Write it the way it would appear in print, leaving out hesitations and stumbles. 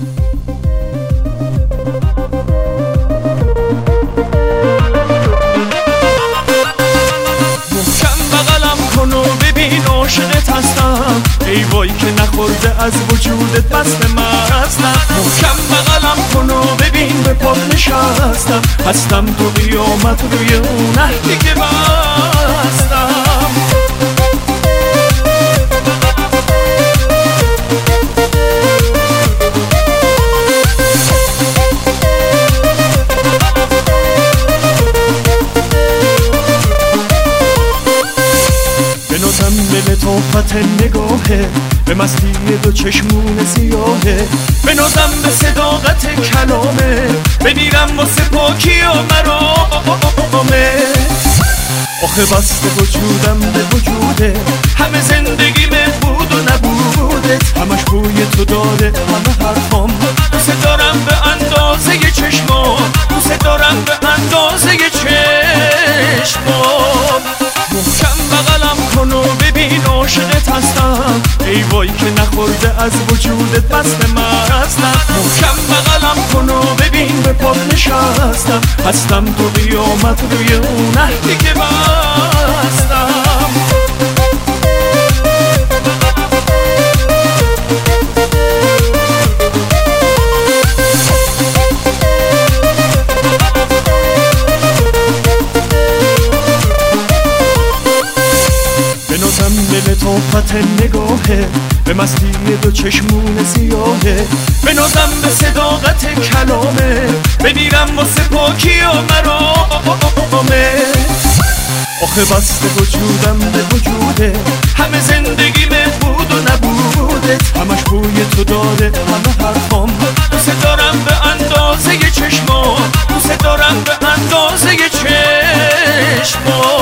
عاشقت هستم ای وای که نخورده از وجودت بست مستم محکم بغلم کن و ببین به پات نشستم هستم تو قیامت روی اون عهدی که بستم به لطافت نگاهه به مستی دو چشمون سیاهه به نازم به صداقت کلامه بمیرم واسه پاکی و مرامه آخه بسته وجودم به وجوده همه زندگیمه بود و نبودت همش بوی تو داره همه حرفام دوست دارم به اندازه چشمام دوست دارم به اندازه چشمام محکم بغلم کن و ببین عاشقت هستم ای وای که نخورده از وجودت بست مستم محکم بغلم کن و ببین به پات نشستم هستم تو قیامت روی اون عهدی که بستم به لطافت نگاهه به مستی دو چشمون سیاهه به نازم به صداقت کلامه بمیرم واسه پاکی و مرامه آخه بسته وجودم به وجوده همه زندگیمه بود و نبودت همش بوی تو داره همه حرفام دوست دارم به اندازه چشمام دوست دارم به اندازه چشمام